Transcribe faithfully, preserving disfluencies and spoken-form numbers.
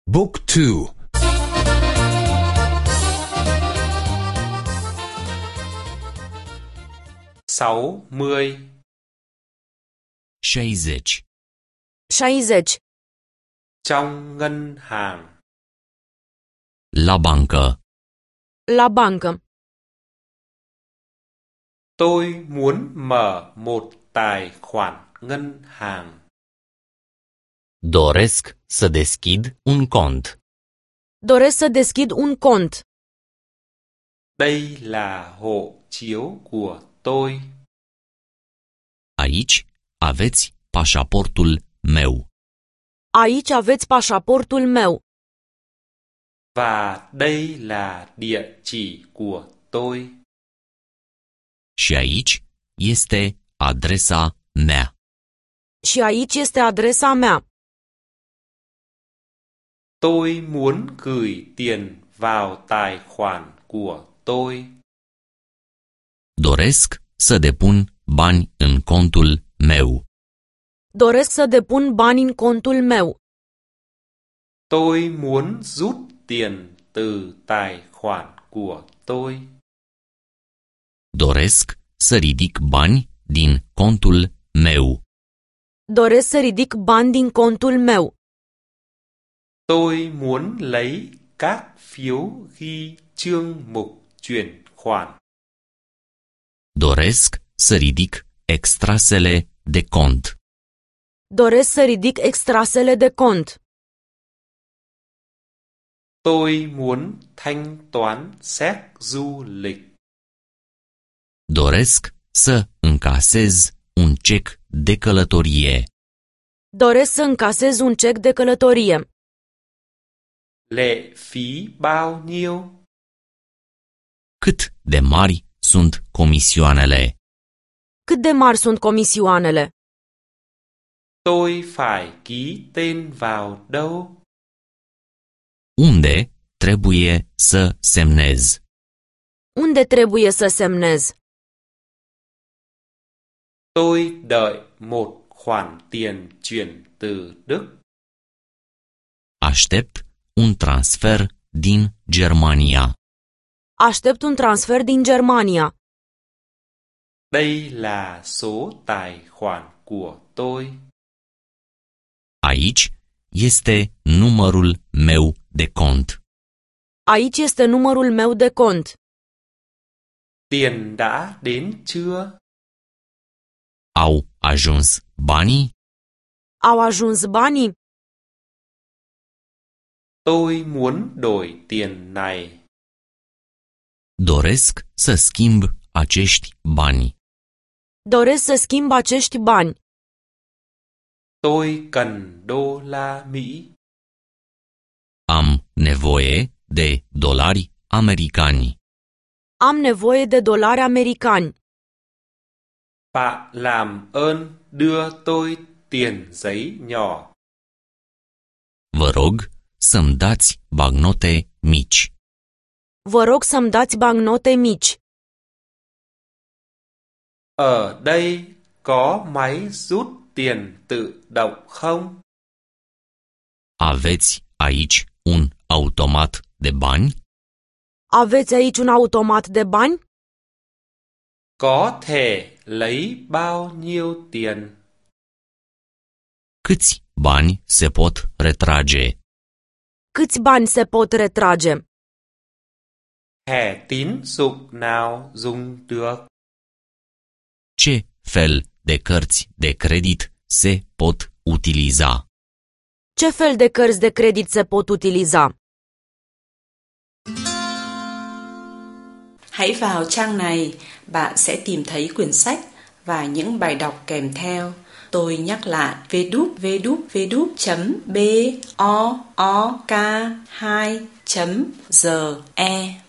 Book two. sáu mươi. șaizeci. șaizeci. Trong ngân hàng. La bancă. La bancă. Tôi muốn mở một tài khoản ngân hàng. Doresc să deschid un cont. Doresc să deschid un cont. Đây là hộ chiếu của tôi. Aici aveți pașaportul meu. Aici aveți pașaportul meu. Và đây là địa chỉ của tôi. Și aici este adresa mea. Și aici este adresa mea. Tôi muốn gửi tiền vào tài khoản của tôi. Doresc să depun bani în contul meu. Doresc să depun bani în contul meu. Tôi muốn rút tiền từ tài khoản của tôi. Doresc să ridic bani din contul meu. Doresc să ridic bani din contul meu. Tôi muốn lấy các phiếu ghi chương mục chuyển khoản. Doresc să ridic extrasele de cont. Doresc să ridic extrasele de cont. Tôi muốn thanh toán xét du lịch. Doresc să încasez un cec de călătorie. Doresc să încasez un cec de călătorie. Lệ phí bao nhiêu? Cât de mari sunt comisioanele? Cât de mari sunt comisioanele? Tôi phải ký tên vào đâu? Unde trebuie să semnez? Unde trebuie să semnez? Tôi đợi một khoản tiền chuyển từ Đức. Aștept un transfer din Germania. Aștept un transfer din Germania. Đây là số tài khoản của tôi. Aici este numărul meu de cont. Aici este numărul meu de cont. Tiền đã đến chưa? Au ajuns banii? Au ajuns banii? Tôi muốn đổi tiền này. Doresc să schimb acești bani. Doresc să schimb acești bani. Tôi cần đô la Mỹ. Am nevoie de dolari americani. Am nevoie de dolari americani. Bạn làm ơn đưa tôi tiền giấy nhỏ. Vă rog să-mi dați bagnote mici. Vă rog să-mi dați bancnote mici. Ở đây có máy rút tiền tự động không? Aveți aici un automat de bani? Aveți aici un automat de bani? Có thể lấy bao nhiêu tiền? Câți bani se pot retrage? Câți bani se pot retrage? Thẻ tín dụng nào dùng được? Ce fel de cărți de credit se pot utiliza? Ce fel de cărți de credit se pot utiliza? Hãy vào trang này, bạn sẽ tìm thấy quyển sách và những bài đọc kèm theo. Tôi nhắc lại w w w chấm book hai chấm g e.